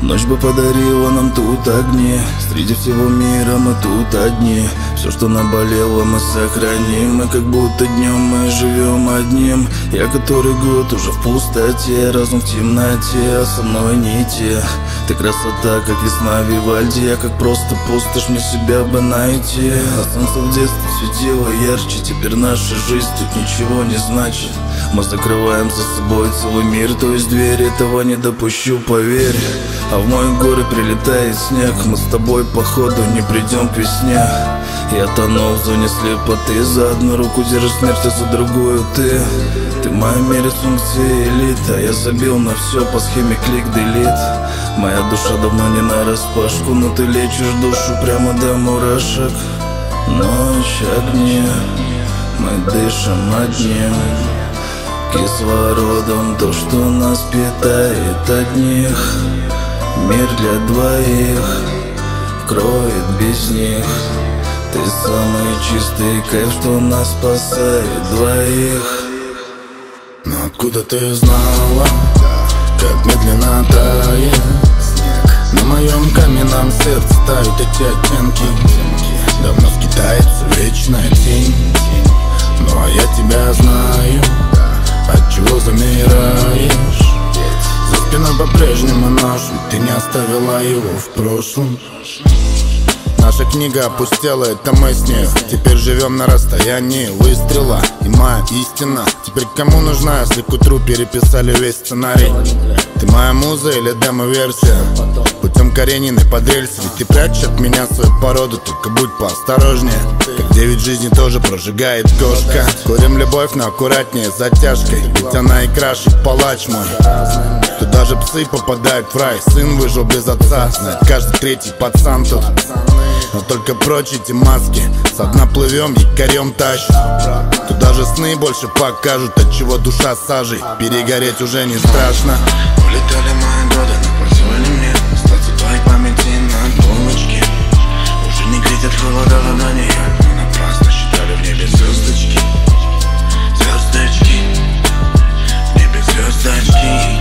Ночь бы подарила нам тут огни. Среди всего мира мы тут одни. Все, что наболело, мы сохраним. И как будто днем мы живем одним. Я который год уже в пустоте, разум в темноте, а со мной не те. Ты красота, как весна Вивальди. Я как просто пустошь, мне себя бы найти. А солнце в детстве светило ярче. Теперь наша жизнь тут ничего не значит. Мы закрываем за собой целый мир, то есть дверь, этого не допущу, поверь. А в мой город прилетает снег. Мы с тобой походу не придем к весне. Я тону в зоне слепоты. За одну руку держишь смерть, а за другую ты. Ты моя мере функции элита. Я забил на все по схеме клик-делит. Моя душа давно не нараспашку, но ты лечишь душу прямо до мурашек. Ночь, огни, мы дышим одним кислородом, то, что нас питает одних. Мир для двоих кроет без них. Ты самый чистый кайф, что нас спасает двоих. Но откуда ты знала, как медленно тает снег? На моем каменном сердце тают эти оттенки. Давно скитается вечная тень. Ну а я тебя знаю, отчего замираешь? За спиной по-прежнему нож, ведь ты не оставила его в прошлом. Наша книга опустела, это мы с ней. Теперь живем на расстоянии выстрела. И моя истина теперь кому нужна, если к утру переписали весь сценарий? Ты моя муза или демо-версия? Путем Карениной под рельсы. Ведь ты прячешь от меня свою породу, только будь поосторожнее. Как 9 жизней тоже прожигает кошка. Курим любовь, но аккуратнее с затяжкой. Ведь она и краше палач мой. Тут даже псы попадают в рай. Сын выжил без отца, знает каждый третий пацан тут. Но только прочь эти маски. Со дна плывем, якорем тащим. Тут даже сны больше покажут, от чего душа сажей. Перегореть уже не страшно. Улетали мои годы, но позволь мне остаться в твоей памяти на полочке. Уже не грезят холода ладони. Мы напрасно считали в небе звездочки. Звездочки, в небе звездочки.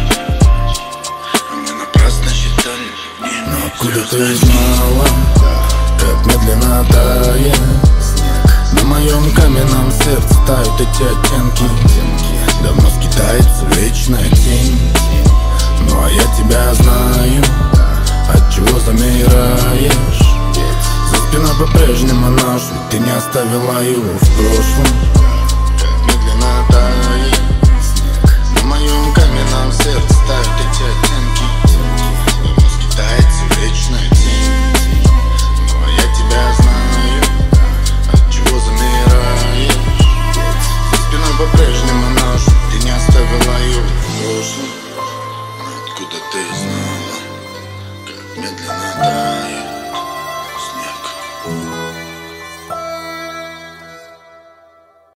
А мы напрасно считали в небе. Но откуда ты знала, как медленно тает снег? На моем каменном сердце тают эти оттенки. Давно скитается вечная тень. Ну а я тебя знаю, отчего замираешь? За спиной по-прежнему нож, ведь ты не оставила его в прошлом. Как медленно тает снег. На моем каменном сердце тают эти оттенки. Давно скитается вечная тень. Ну а я тебя знаю, отчего замираешь? За спиной по-прежнему нож, ты не оставила его в прошлом. Откуда ты знала, как медленно тает?